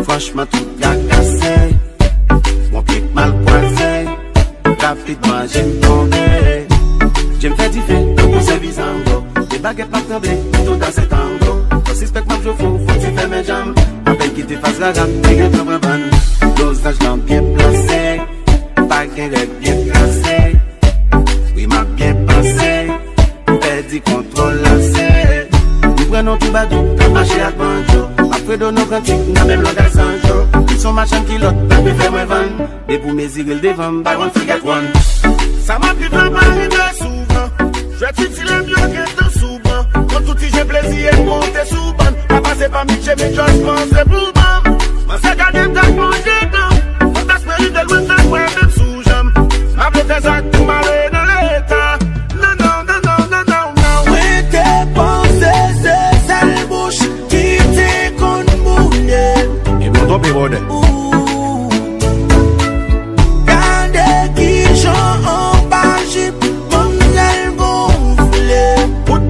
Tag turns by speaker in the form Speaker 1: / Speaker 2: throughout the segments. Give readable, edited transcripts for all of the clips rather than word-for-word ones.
Speaker 1: Franchement tout la cassé. Mon pic mal croisé. Rapidement j'aime tomber. J'aime faire du fait, donc on service en gros. Les baguettes pas trembler, tout dans cet tango. Ton suspect m'a je faut tu fais mes jambes. À peine qu'il te fasse la rame, t'es un peu bonne. Dosage dans bien placé. Baguette bien placé. Oui m'a bien pensé. Perdu contrôle lancé. Nous prenons tout badou, t'as marché à banjo. Après de nos cantiques, n'a même langage sans jour. Ils sont machin qui l'autre, t'as pu faire moi vendre. Des pour mes îles devant, by one forget one.
Speaker 2: Ça m'a pris pas arriver souvent. Je vais te tirer mieux que de souvent. Quand tout j'ai plaisir et monter sous ban. Pas passer par Mitch mais je pense c'est pour moi. Ma sac à dem t'as mangé dedans. On t'a spéré de loin de moi même sous jam. Ma bleu tes actes pour m'aller dans l'état. Non, non, non, non, non, non, non.
Speaker 3: Oui, tes pensées, c'est sale bouche qui t'est con mouillé.
Speaker 1: Et vous tombez, bordé.
Speaker 3: Gardez qui j'en en bas, j'ai mon aile gonflé.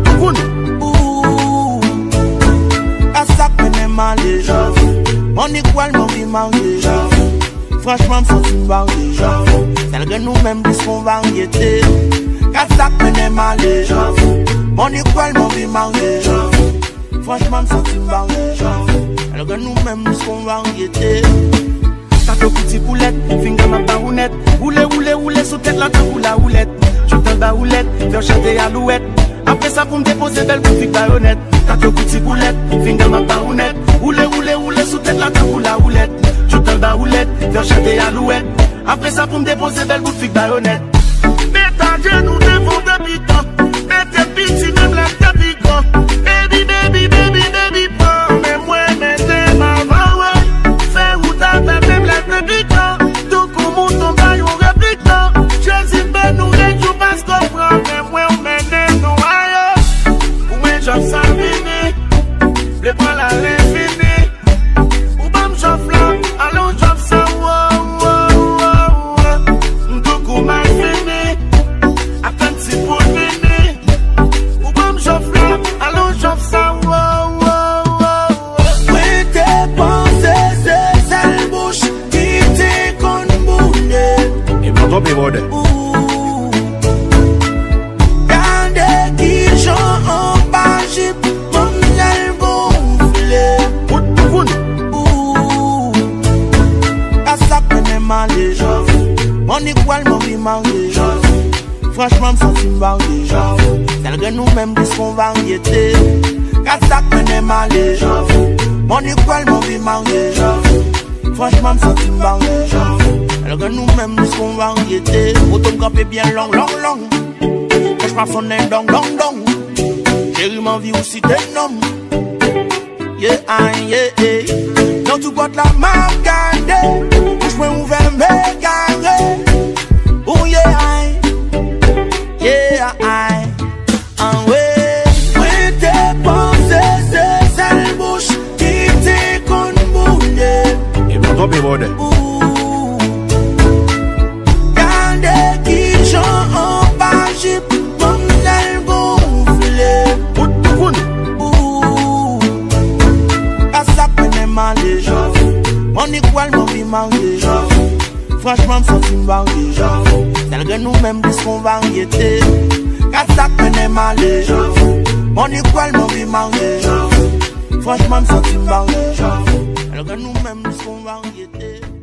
Speaker 3: À ça que m'est malé. Mon équal m'en vit marié. Franchement, m'sens une variété. C'est le que nous-mêmes disons variété. À ça que m'est malé. Mon équal m'en vit marié. Franchement, m'sens une variété. C'est le que nous-mêmes disons variété.
Speaker 1: Tato petit boulette, finger ma barounette. Roulez, roulez, roulez sous tête la pour la roulette. Je t'en baroulette, faire chanter alouette. Après ça pour me déposer belle pour figue baïonnette. Tato petit boulette, finger ma barounette. Roulez, roulez, roulez sous tête la pour la roulette. Je t'en baroulette, faire chanter alouette. Après ça pour me déposer belle pour figue baïonnette.
Speaker 2: Mettez à nous devant de piquant. Mettez petit même la de piquant. Baby, baby, baby, baby, pas. Mais moi, mettez ma voix. Fais où t'as fait même la de piquant. Tout comme on tombe à yon répliquant. Je suis ben nous réjou parce qu'on prend. Mais moi, on mène nos aïeux. Ou mais j'en sens vini. Le pas à l'infini. Ou bam j'en flamme. Allons j'en sens.
Speaker 3: Gardez qui j'en en bas, j'ai mon aile gonflé. À ça que m'est malé. Mon équal m'en vit marié. Franchement m'sens une variété. C'est le que nous-mêmes disons variété. À ça que m'est malé. Mon équal m'en vit marié. Franchement m'sens une variété. Alors que nous-mêmes nous sommes variétés. Autant me camper bien long, long, long. Quand je m'en sonne dong, dong, dong. Chérie m'envie aussi t'es nom. Yeah, yeah. Dans tout porte la main gardée. Je peux ouvrir mes garés. Oh yeah, yeah, ah ouais. Oui, tes pensées, c'est sale bouche qui t'est con bouillé.
Speaker 1: Et vous tombez, bordé.
Speaker 3: Mon équal m'en vit marié. Franchement m'sens une variété. C'est le que nous-mêmes disons variété. Car ça connaît malé. Mon équal m'en vit marié. Franchement m'sens une variété. C'est le que nous-mêmes disons variété.